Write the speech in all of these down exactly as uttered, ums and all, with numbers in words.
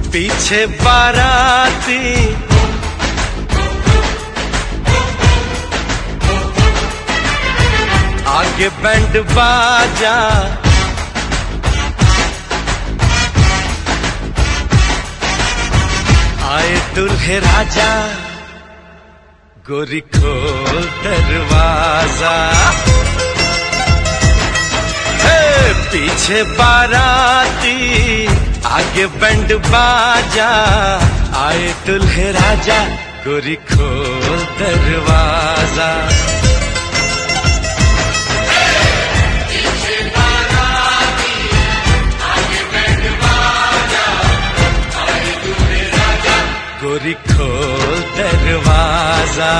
पीछे बाराती आगे बैंड बाजा, आए दुल्हे राजा, गोरी खोल दरवाजा। पीछे बाराती आगे बैंड बाजा, आए दुल्हे राजा, गोरी खोल दरवाजा। पीछे बाराती आगे बैंड बाजा, आए दुल्हे राजा, गोरी खोल दरवाजा।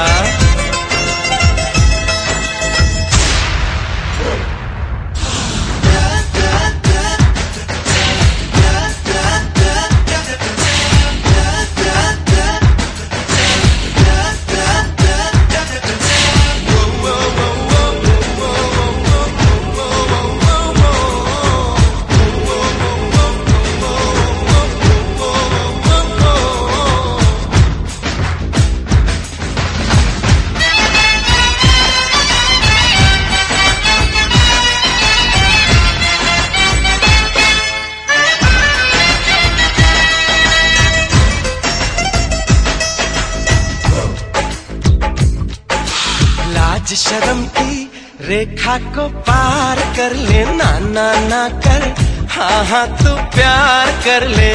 लाज शर्म की रेखा को पार कर ले, ना ना ना कर, हाँ हाँ तू प्यार कर ले।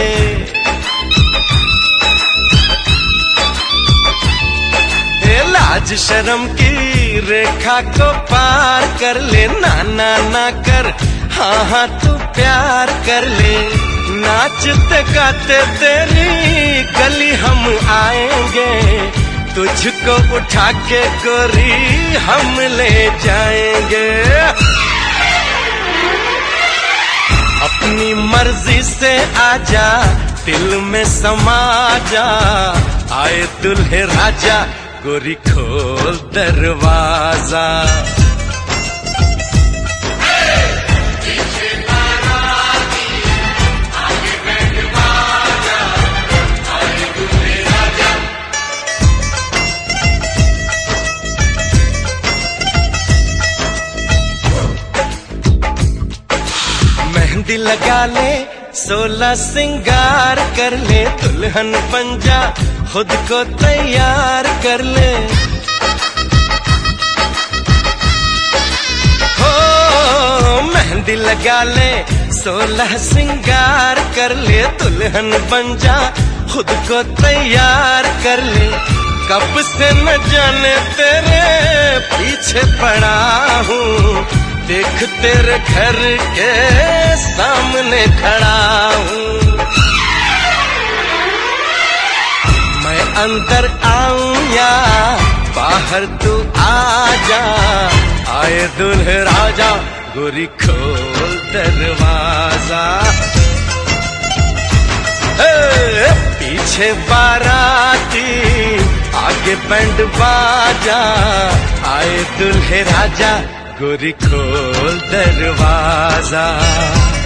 ए लाज शर्म की रेखा को पार कर ले, ना ना ना कर, हाँ हाँ तू प्यार कर ले। नाचते गाते तेरी गली हम आएंगे, तुझको उठा के गोरी हम ले जाएंगे। अपनी मर्जी से आजा, दिल में समा जा, आए दुल्हे राजा, गोरी खोल दरवाजा। मेहंदी लगा ले, सोलह सिंगार कर ले, दुल्हन बन जा, खुद को तैयार कर ले। हो मेहंदी लगा ले, सोलह सिंगार कर ले, दुल्हन बन जा, खुद को तैयार कर ले। कब से न जाने तेरे पीछे पड़ा हूँ, देख तेरे घर के सामने खड़ा हूँ। मैं अंदर आऊं या बाहर तू आजा, आए दुल्हे राजा, गोरी खोल दरवाजा। पीछे बाराती आगे बैंड बाजा, आए दुल्हे राजा, गोरी खोल दरवाजा।